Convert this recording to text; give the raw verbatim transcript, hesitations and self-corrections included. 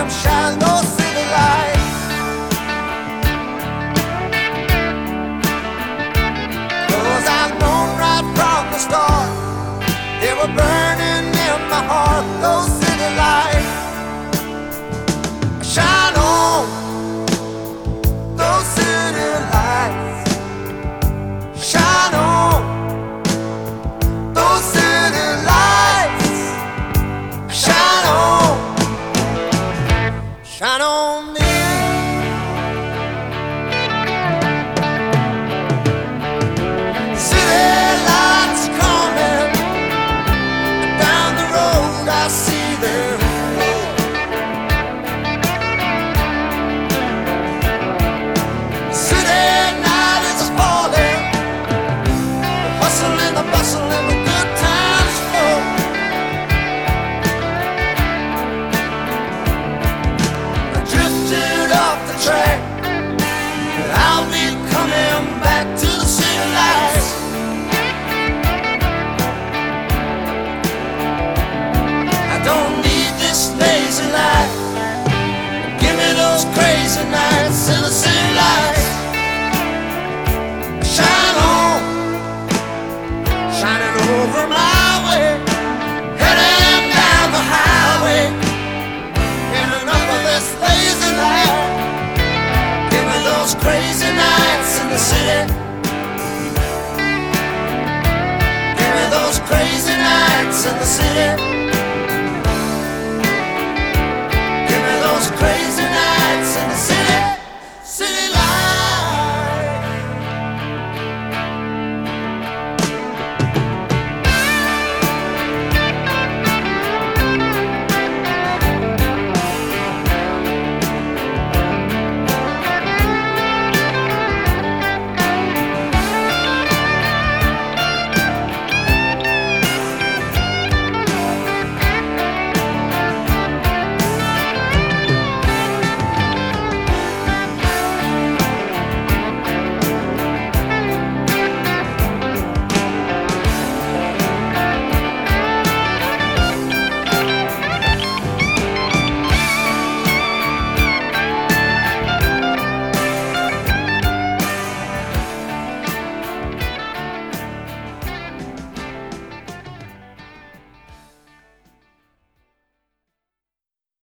them shine those city lights. 'Cause I've known right from the start they were burning in my heart, those city lights. Shine on, those city lights. Shine on, those city lights. Shine on, shine on me. City lights coming down the road, I see them. City night is falling, the hustle and the bustle and the good times flow. I drifted off the track, but I'll be coming back to the city lights. I don't need this lazy life. Give me those crazy nights in the city lights. Shine on, shining over my way, heading down the highway. Ain't enough of this lazy life. Give me those crazy nights in the city. Give me those crazy nights in the city.